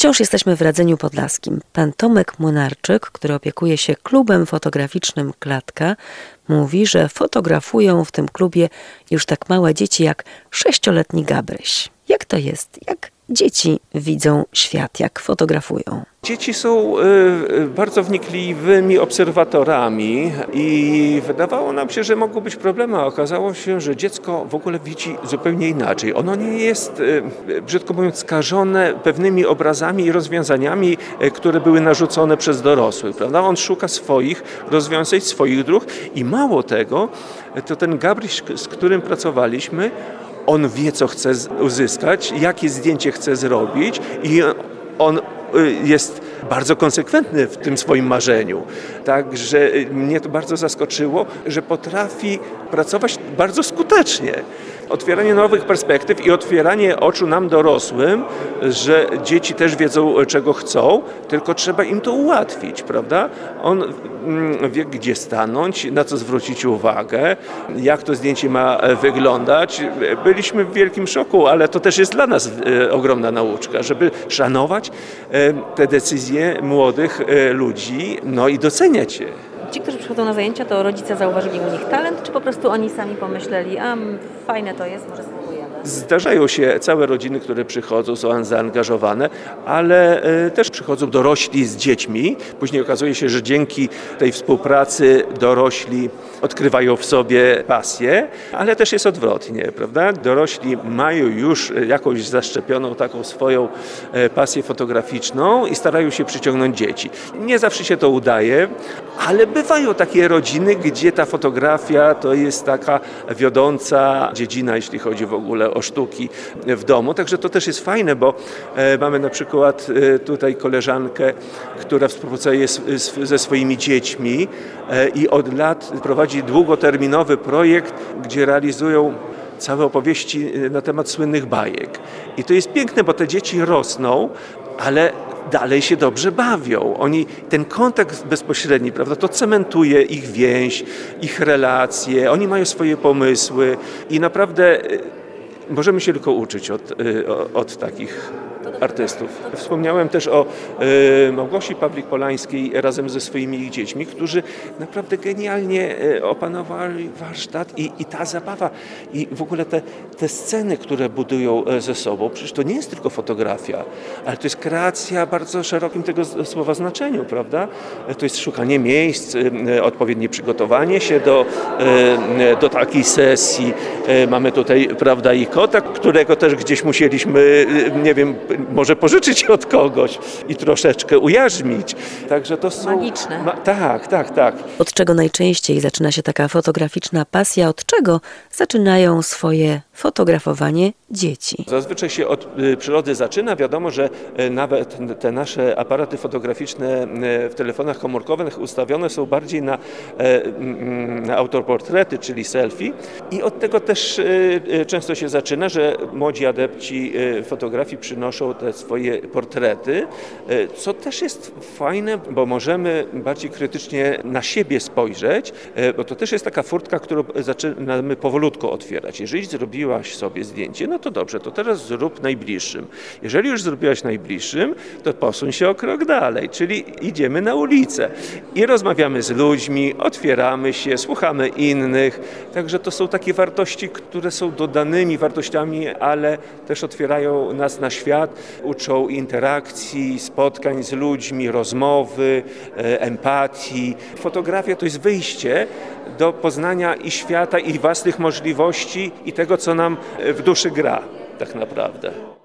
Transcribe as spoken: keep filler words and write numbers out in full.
Wciąż jesteśmy w Radzeniu Podlaskim. Pan Tomek Młynarczyk, który opiekuje się klubem fotograficznym Klatka, mówi, że fotografują w tym klubie już tak małe dzieci jak sześcioletni Gabryś. Jak to jest? Jak dzieci widzą świat? Jak fotografują? Dzieci są y, bardzo wnikliwymi obserwatorami i wydawało nam się, że mogą być problemy, a okazało się, że dziecko w ogóle widzi zupełnie inaczej. Ono nie jest, y, brzydko mówiąc, skażone pewnymi obrazami i rozwiązaniami, y, które były narzucone przez dorosłych, prawda? On szuka swoich rozwiązań, swoich dróg i mało tego, to ten Gabryś, z którym pracowaliśmy, on wie, co chce uzyskać, jakie zdjęcie chce zrobić i on jest bardzo konsekwentny w tym swoim marzeniu. Także mnie to bardzo zaskoczyło, że potrafi pracować bardzo skutecznie. Otwieranie nowych perspektyw i otwieranie oczu nam dorosłym, że dzieci też wiedzą, czego chcą, tylko trzeba im to ułatwić, prawda? On wie, gdzie stanąć, na co zwrócić uwagę, jak to zdjęcie ma wyglądać. Byliśmy w wielkim szoku, ale to też jest dla nas ogromna nauczka, żeby szanować te decyzje młodych ludzi, no i doceniać je. Ci, którzy przychodzą na zajęcia, to rodzice zauważyli u nich talent, czy po prostu oni sami pomyśleli, a fajne to jest, może spróbujemy? Zdarzają się całe rodziny, które przychodzą, są zaangażowane, ale też przychodzą dorośli z dziećmi. Później okazuje się, że dzięki tej współpracy dorośli odkrywają w sobie pasję, ale też jest odwrotnie, prawda? Dorośli mają już jakąś zaszczepioną taką swoją pasję fotograficzną i starają się przyciągnąć dzieci. Nie zawsze się to udaje, ale bywają takie rodziny, gdzie ta fotografia to jest taka wiodąca dziedzina, jeśli chodzi w ogóle o sztuki w domu. Także to też jest fajne, bo mamy na przykład tutaj koleżankę, która współpracuje ze swoimi dziećmi i od lat prowadzi długoterminowy projekt, gdzie realizują całe opowieści na temat słynnych bajek. I to jest piękne, bo te dzieci rosną, ale dalej się dobrze bawią. Oni, ten kontakt bezpośredni, prawda, to cementuje ich więź, ich relacje, oni mają swoje pomysły i naprawdę możemy się tylko uczyć od, od takich artystów. Wspomniałem też o y, Małgosi Pawlik-Polańskiej razem ze swoimi ich dziećmi, którzy naprawdę genialnie opanowali warsztat i, i ta zabawa i w ogóle te, te sceny, które budują ze sobą, przecież to nie jest tylko fotografia, ale to jest kreacja w bardzo szerokim tego słowa znaczeniu, prawda? To jest szukanie miejsc, y, odpowiednie przygotowanie się do, y, do takiej sesji. Y, mamy tutaj, prawda, i kota, którego też gdzieś musieliśmy, y, nie wiem, może pożyczyć od kogoś i troszeczkę ujarzmić. Także to są... Magiczne. Ma, tak, tak, tak. Od czego najczęściej zaczyna się taka fotograficzna pasja? Od czego zaczynają swoje fotografowanie dzieci? Zazwyczaj się od y, przyrody zaczyna. Wiadomo, że y, nawet te nasze aparaty fotograficzne y, w telefonach komórkowych ustawione są bardziej na, y, na autoportrety, czyli selfie. I od tego też y, y, często się zaczyna, że młodzi adepci y, fotografii przynoszą te swoje portrety, y, co też jest fajne, bo możemy bardziej krytycznie na siebie spojrzeć, y, bo to też jest taka furtka, którą zaczynamy powolutku otwierać. Jeżeli zrobiłaś sobie zdjęcie, no to dobrze, to teraz zrób najbliższym. Jeżeli już zrobiłaś najbliższym, to posuń się o krok dalej, czyli idziemy na ulicę i rozmawiamy z ludźmi, otwieramy się, słuchamy innych. Także to są takie wartości, które są dodanymi wartościami, ale też otwierają nas na świat, uczą interakcji, spotkań z ludźmi, rozmowy, empatii. Fotografia to jest wyjście do poznania i świata, i własnych możliwości, i tego, co nam w duszy gra tak naprawdę.